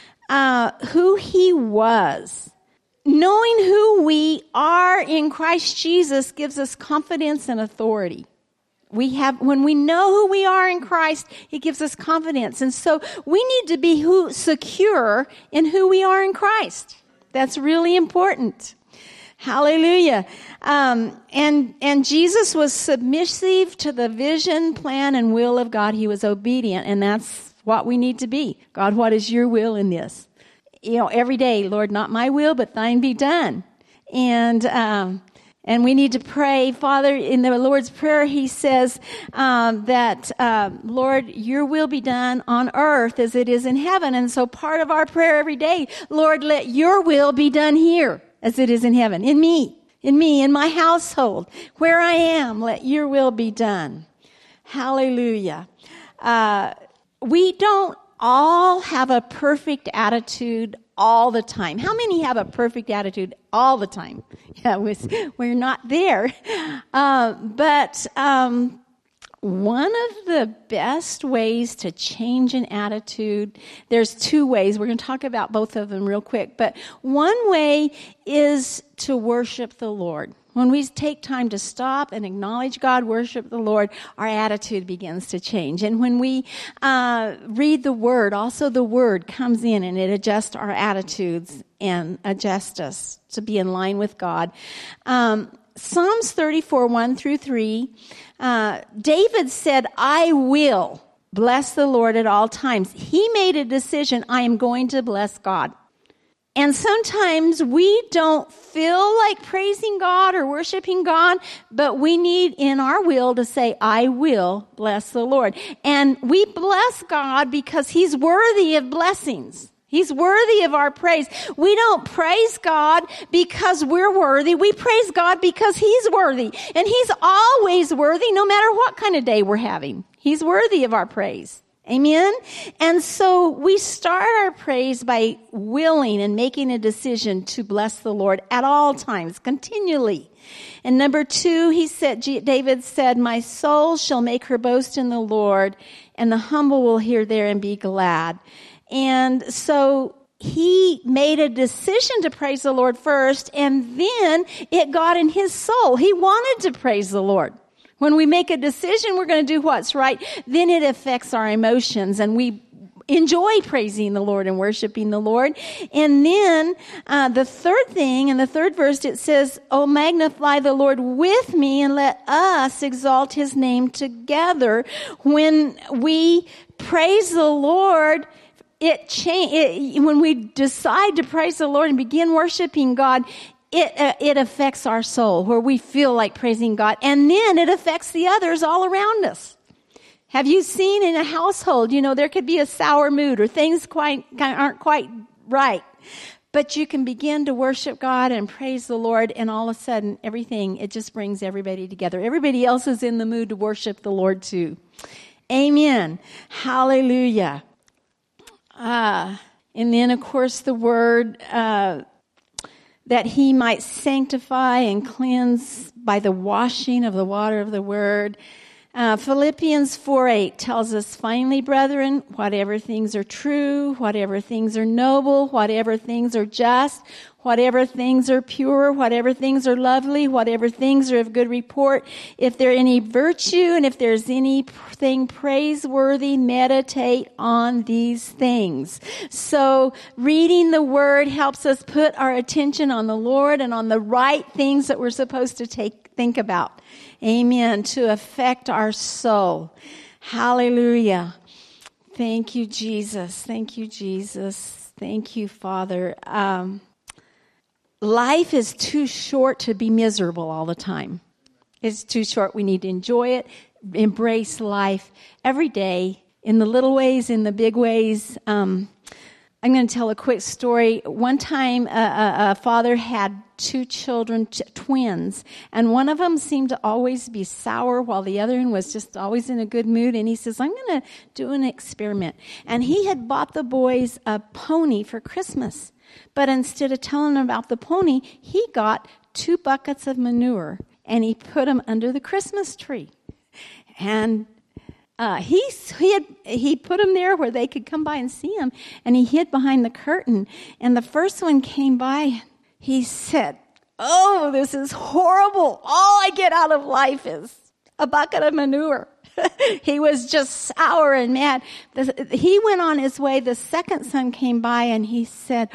uh, who he was. Knowing who we are in Christ Jesus gives us confidence and authority. We have, when we know who we are in Christ, it gives us confidence. And so we need to be who, secure in who we are in Christ. That's really important. Hallelujah. Um, and, and Jesus was submissive to the vision, plan, and will of God. He was obedient, and that's what we need to be. God, what is your will in this? You know, every day, Lord, not my will, but thine be done. And, um, and we need to pray. Father, in the Lord's Prayer, he says, um, that, uh, Lord, your will be done on earth as it is in heaven. And so part of our prayer every day, Lord, let your will be done here as it is in heaven, in me, in me, in my household, where I am, let your will be done. Hallelujah. Uh, we don't all have a perfect attitude all the time. How many have a perfect attitude all the time? Yeah, we're not there. Uh, but um, one of the best ways to change an attitude, there's two ways. We're going to talk about both of them real quick. But one way is to worship the Lord. When we take time to stop and acknowledge God, worship the Lord, our attitude begins to change. And when we uh, read the Word, also the Word comes in and it adjusts our attitudes and adjusts us to be in line with God. Um, Psalms thirty-four, one through three, uh, David said, I will bless the Lord at all times. He made a decision, I am going to bless God. And sometimes we don't feel like praising God or worshiping God, but we need in our will to say, I will bless the Lord. And we bless God because he's worthy of blessings. He's worthy of our praise. We don't praise God because we're worthy. We praise God because he's worthy. And he's always worthy no matter what kind of day we're having. He's worthy of our praise. Amen? And so we start our praise by willing and making a decision to bless the Lord at all times, continually. And number two, he said, David said, my soul shall make her boast in the Lord, and the humble will hear there and be glad. And so he made a decision to praise the Lord first, and then it got in his soul. He wanted to praise the Lord. When we make a decision, we're going to do what's right, then it affects our emotions, and we enjoy praising the Lord and worshiping the Lord. And then uh, the third thing, in the third verse, it says, oh, magnify the Lord with me, and let us exalt his name together. When we praise the Lord, it change. When we decide to praise the Lord and begin worshiping God, It uh, it affects our soul, where we feel like praising God, and then it affects the others all around us. Have you seen in a household, you know, there could be a sour mood or things quite aren't quite right, But you can begin to worship God and praise the Lord, and all of a sudden, everything, it just brings everybody together. Everybody else is in the mood to worship the Lord too. Amen. Hallelujah. Uh, and then, of course, the word, uh, that he might sanctify and cleanse by the washing of the water of the word. Uh, Philippians four eight tells us, finally, brethren, whatever things are true, whatever things are noble, whatever things are just, whatever things are pure, whatever things are lovely, whatever things are of good report, if there any virtue and if there's anything praiseworthy, meditate on these things. So reading the word helps us put our attention on the Lord and on the right things that we're supposed to take think about. Amen. To affect our soul. Hallelujah. Thank you, Jesus. Thank you, Jesus. Thank you, Father. Um, life is too short to be miserable all the time. It's too short. We need to enjoy it, embrace life every day in the little ways, in the big ways. Um, I'm going to tell a quick story. One time, a, a, a father had two children, t- twins, and one of them seemed to always be sour while the other one was just always in a good mood. And he says, I'm going to do an experiment. And he had bought the boys a pony for Christmas. But instead of telling them about the pony, he got two buckets of manure, and he put them under the Christmas tree. And Uh, he he had he put them there where they could come by and see him, and he hid behind the curtain. And the first one came by. He said, "Oh, this is horrible! All I get out of life is a bucket of manure." He was just sour and mad. The, he went on his way. The second son came by, and he said,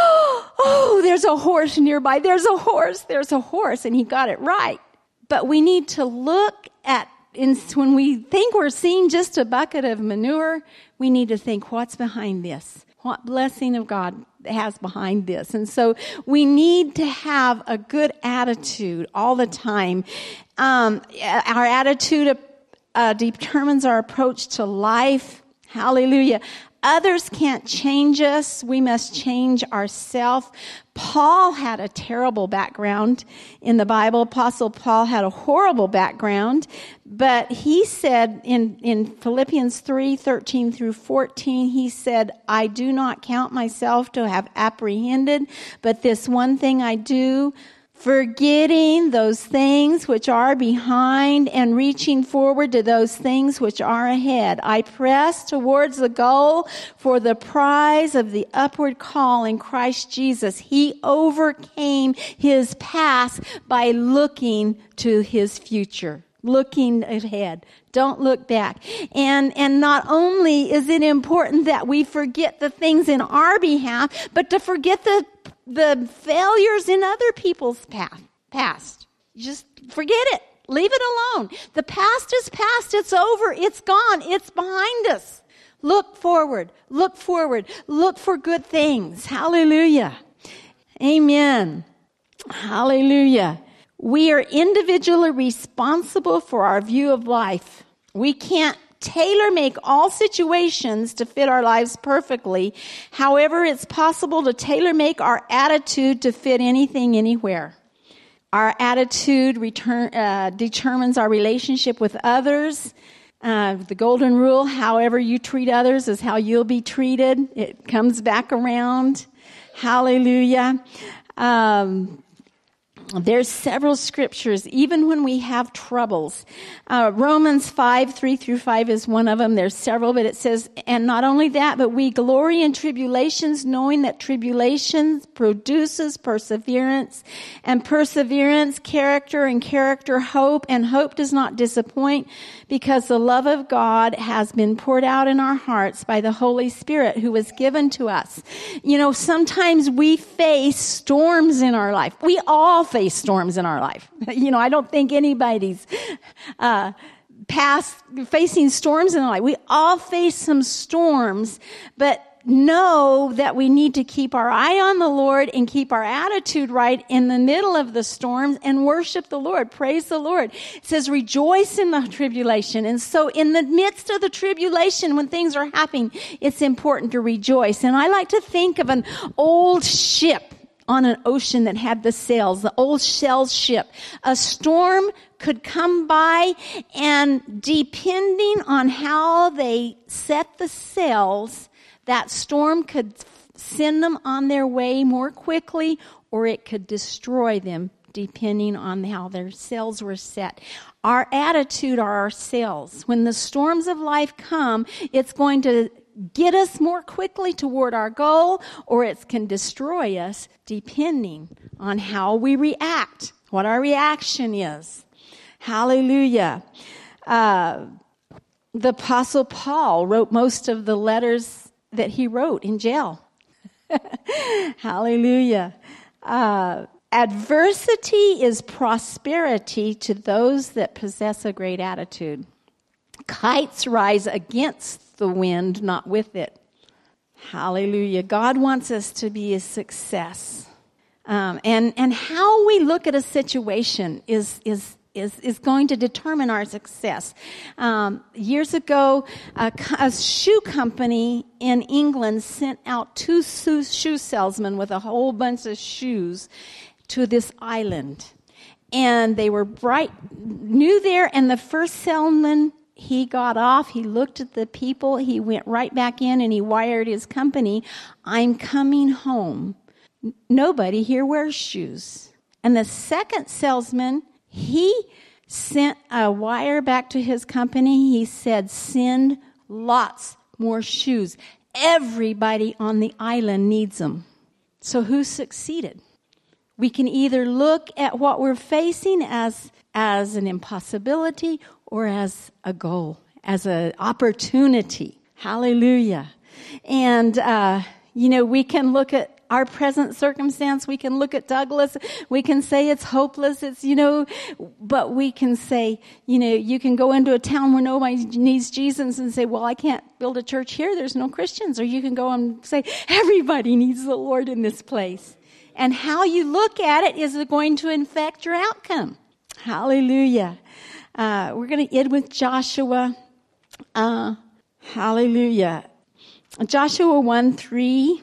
"Oh, there's a horse nearby. There's a horse. There's a horse." And he got it right. But we need to look at. And when we think we're seeing just a bucket of manure, we need to think, what's behind this? What blessing of God has behind this? And so we need to have a good attitude all the time. Um, our attitude uh, determines our approach to life. Hallelujah. Others can't change us. We must change ourselves. Paul had a terrible background in the Bible. Apostle Paul had a horrible background. But he said in, in Philippians three thirteen through fourteen, he said, I do not count myself to have apprehended, but this one thing I do, forgetting those things which are behind and reaching forward to those things which are ahead. I press towards the goal for the prize of the upward call in Christ Jesus. He overcame his past by looking to his future. Looking ahead. Don't look back. And and not only is it important that we forget the things in our behalf, but to forget the the failures in other people's path, past. Just forget it. Leave it alone. The past is past. It's over. It's gone. It's behind us. Look forward. Look forward. Look for good things. Hallelujah. Amen. Hallelujah. We are individually responsible for our view of life. We can't tailor make all situations to fit our lives perfectly. However, it's possible to tailor make our attitude to fit anything, anywhere. Our attitude return, uh, determines our relationship with others. Uh, the golden rule, however you treat others is how you'll be treated. It comes back around. Hallelujah. Um, There's several scriptures, even when we have troubles. Uh, Romans five, three through five is one of them. There's several, but it says, and not only that, but we glory in tribulations, knowing that tribulations produces perseverance, and perseverance, character, and character, hope, and hope does not disappoint, because the love of God has been poured out in our hearts by the Holy Spirit who was given to us. You know, sometimes we face storms in our life. We all face face storms in our life. You know, I don't think anybody's uh, past facing storms in our life. We all face some storms, but know that we need to keep our eye on the Lord and keep our attitude right in the middle of the storms and worship the Lord. Praise the Lord. It says rejoice in the tribulation. And so in the midst of the tribulation, when things are happening, it's important to rejoice. And I like to think of an old ship on an ocean that had the sails, the old shell ship. A storm could come by, and depending on how they set the sails, that storm could send them on their way more quickly, or it could destroy them, depending on how their sails were set. Our attitude are our sails. When the storms of life come, it's going to get us more quickly toward our goal, or it can destroy us, depending on how we react, what our reaction is. Hallelujah. Uh, the Apostle Paul wrote most of the letters that he wrote in jail. Hallelujah. Uh, adversity is prosperity to those that possess a great attitude. Kites rise against the wind, not with it. Hallelujah. God wants us to be a success. Um, and, and how we look at a situation is, is, is, is going to determine our success. Um, years ago, a, a shoe company in England sent out two shoe, shoe salesmen with a whole bunch of shoes to this island. And they were bright, new there, and the first salesman, he got off, he looked at the people, he went right back in and he wired his company, I'm coming home. Nobody here wears shoes. And the second salesman, he sent a wire back to his company. He said, send lots more shoes. Everybody on the island needs them. So who succeeded? We can either look at what we're facing as, as an impossibility or as a goal, as an opportunity. Hallelujah. And, uh, you know, we can look at our present circumstance. We can look at Douglas. We can say it's hopeless. It's, you know, but we can say, you know, you can go into a town where nobody needs Jesus and say, well, I can't build a church here. There's no Christians. Or you can go and say, everybody needs the Lord in this place. And how you look at it is going to affect your outcome. Hallelujah. Uh, we're going to end with Joshua. Uh, hallelujah. Joshua one three.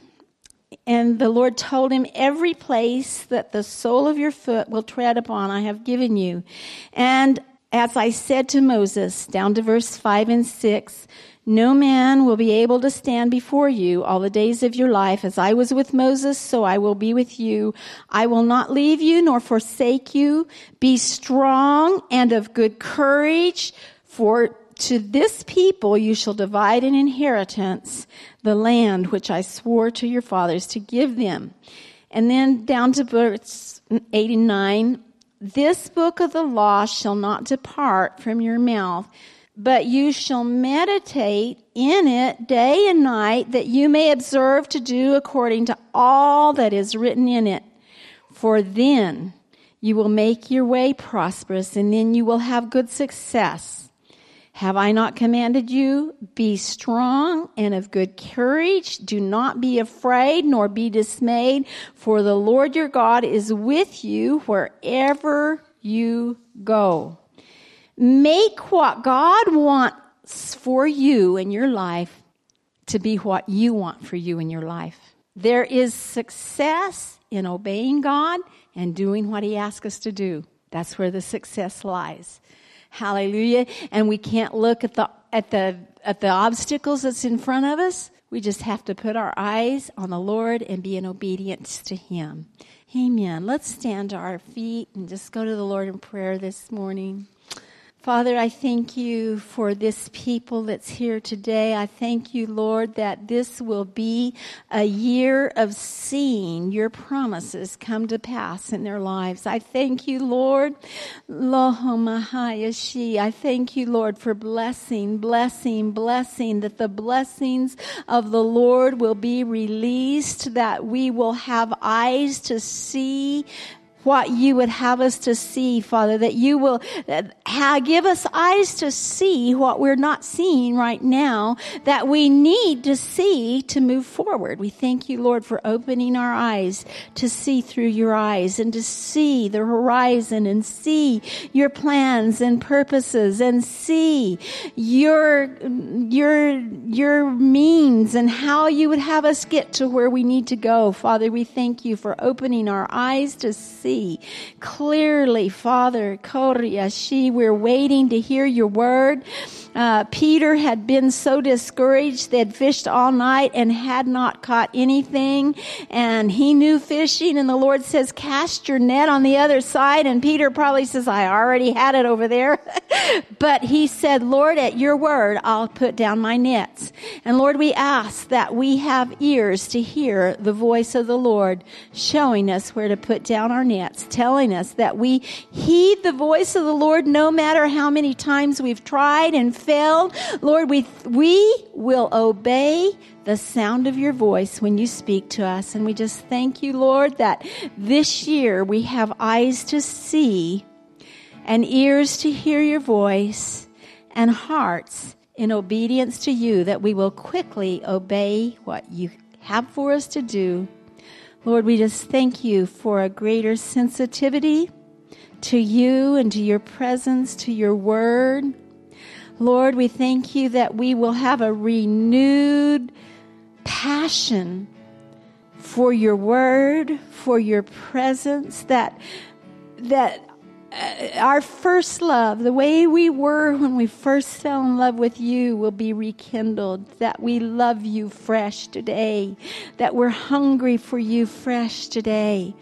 And the Lord told him, every place that the sole of your foot will tread upon, I have given you. And as I said to Moses, down to verse five and six, no man will be able to stand before you all the days of your life. As I was with Moses, so I will be with you. I will not leave you nor forsake you. Be strong and of good courage, for to this people you shall divide an inheritance, the land which I swore to your fathers to give them. And then down to verse eighty-nine, this book of the law shall not depart from your mouth, but you shall meditate in it day and night, that you may observe to do according to all that is written in it. For then you will make your way prosperous, and then you will have good success. Have I not commanded you? Be strong and of good courage. Do not be afraid nor be dismayed, for the Lord your God is with you wherever you go. Make what God wants for you in your life to be what you want for you in your life. There is success in obeying God and doing what He asks us to do. That's where the success lies. Hallelujah. And we can't look at the at the at the obstacles that's in front of us. We just have to put our eyes on the Lord and be in obedience to Him. Amen. Let's stand to our feet and just go to the Lord in prayer this morning. Father, I thank you for this people that's here today. I thank you, Lord, that this will be a year of seeing your promises come to pass in their lives. I thank you, Lord. I thank you, Lord, for blessing, blessing, blessing, that the blessings of the Lord will be released, that we will have eyes to see what you would have us to see, Father, that you will uh, give us eyes to see what we're not seeing right now, that we need to see to move forward. We thank you, Lord, for opening our eyes to see through your eyes and to see the horizon and see your plans and purposes and see your, your, your means and how you would have us get to where we need to go. Father, we thank you for opening our eyes to see clearly, Father. Koriashi, we're waiting to hear your word. Uh, Peter had been so discouraged. They had fished all night and had not caught anything. And he knew fishing, and the Lord says, cast your net on the other side. And Peter probably says, I already had it over there. But he said, Lord, at your word, I'll put down my nets. And Lord, we ask that we have ears to hear the voice of the Lord showing us where to put down our nets, telling us that we heed the voice of the Lord no matter how many times we've tried and failed. Lord, we we will obey the sound of your voice when you speak to us. And we just thank you, Lord, that this year we have eyes to see and ears to hear your voice and hearts in obedience to you, that we will quickly obey what you have for us to do. Lord, we just thank you for a greater sensitivity to you and to your presence, to your word. Lord, we thank you that we will have a renewed passion for your word, for your presence, that that uh, our first love, the way we were when we first fell in love with you, will be rekindled, that we love you fresh today, that we're hungry for you fresh today.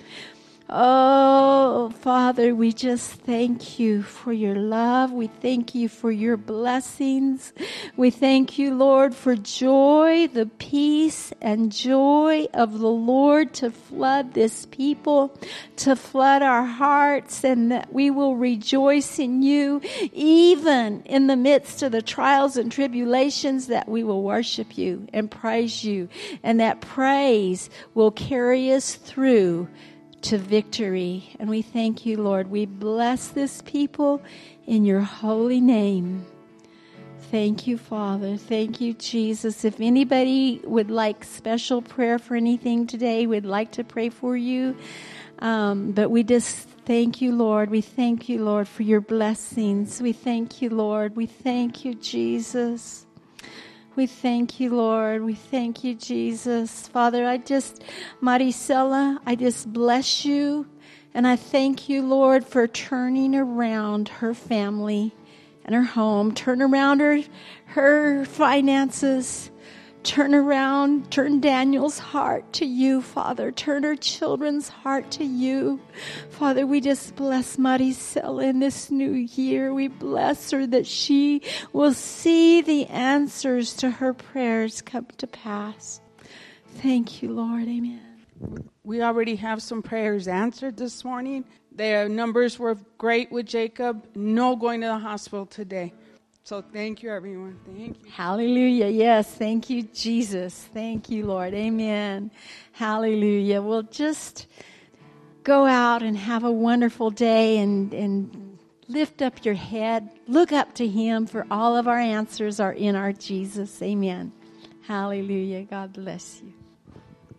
Oh, Father, we just thank you for your love. We thank you for your blessings. We thank you, Lord, for joy, the peace and joy of the Lord to flood this people, to flood our hearts, and that we will rejoice in you, even in the midst of the trials and tribulations, that we will worship you and praise you, and that praise will carry us through to victory. And we thank you, Lord. We bless this people in your holy name. Thank you, Father. Thank you, Jesus. If anybody would like special prayer for anything today, we'd like to pray for you. Um, but we just thank you, Lord. We thank you, Lord, for your blessings. We thank you, Lord. We thank you, Jesus. We thank you, Lord. We thank you, Jesus. Father, I just, Maricela, I just bless you. And I thank you, Lord, for turning around her family and her home. Turn around her, her finances. Turn around, turn Daniel's heart to you, Father. Turn her children's heart to you. Father, we just bless Maricela in this new year. We bless her that she will see the answers to her prayers come to pass. Thank you, Lord. Amen. We already have some prayers answered this morning. Their numbers were great with Jacob. No going to the hospital today. So thank you, everyone. Thank you. Hallelujah. Yes. Thank you, Jesus. Thank you, Lord. Amen. Hallelujah. We'll just go out and have a wonderful day and, and lift up your head. Look up to him, for all of our answers are in our Jesus. Amen. Hallelujah. God bless you.